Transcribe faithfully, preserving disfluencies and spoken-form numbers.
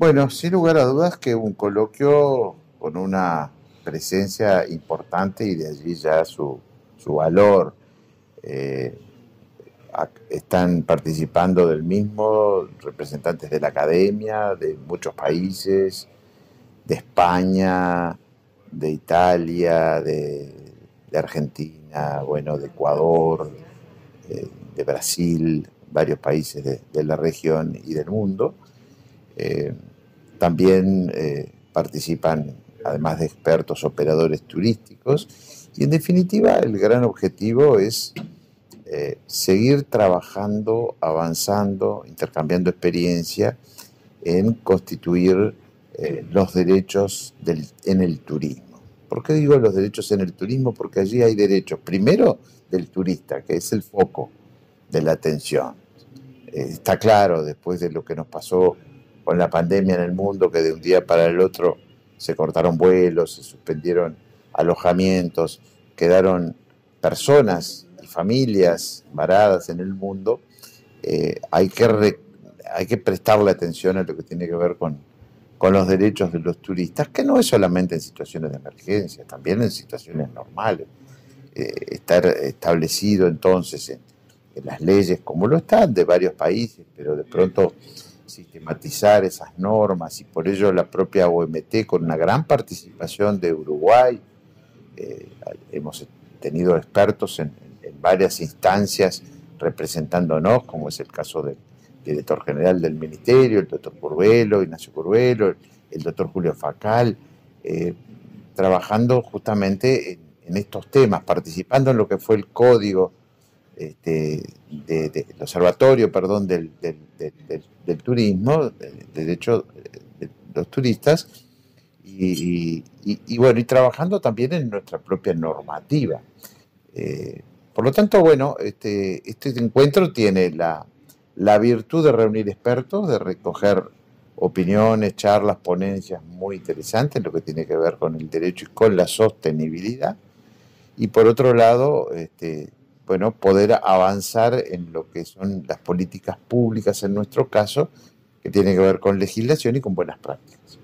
Bueno, sin lugar a dudas que un coloquio con una presencia importante y de allí ya su, su valor. Eh, Están participando del mismo representantes de la academia, de muchos países, de España, de Italia, de, de Argentina, bueno, de Ecuador, eh, de Brasil, varios países de, de la región y del mundo. Eh, También eh, participan, además de expertos, operadores turísticos. Y en definitiva, el gran objetivo es eh, seguir trabajando, avanzando, intercambiando experiencia en constituir eh, los derechos del, en el turismo. ¿Por qué digo los derechos en el turismo? Porque allí hay derechos, primero del turista, que es el foco de la atención. Eh, está claro, después de lo que nos pasó con la pandemia en el mundo, que de un día para el otro se cortaron vuelos, se suspendieron alojamientos, quedaron personas y familias varadas en el mundo. Eh, hay, que re, hay que prestarle atención a lo que tiene que ver con, con los derechos de los turistas, que no es solamente en situaciones de emergencia, también en situaciones normales. Eh, estar establecido entonces en, en las leyes, como lo están de varios países, pero de pronto sistematizar esas normas, y por ello la propia O M T, con una gran participación de Uruguay, eh, hemos tenido expertos en, en varias instancias representándonos, como es el caso del director general del Ministerio, el doctor Curvelo, Ignacio Curvelo, el, el doctor Julio Facal, eh, trabajando justamente en, en estos temas, participando en lo que fue el código este, de, de, el observatorio, perdón, del, del, del, del turismo, de derecho de los turistas, y, y, y, bueno, y trabajando también en nuestra propia normativa. Eh, por lo tanto, bueno, este, este encuentro tiene la, la virtud de reunir expertos, de recoger opiniones, charlas, ponencias muy interesantes en lo que tiene que ver con el derecho y con la sostenibilidad. Y por otro lado, este, bueno, poder avanzar en lo que son las políticas públicas en nuestro caso, que tiene que ver con legislación y con buenas prácticas.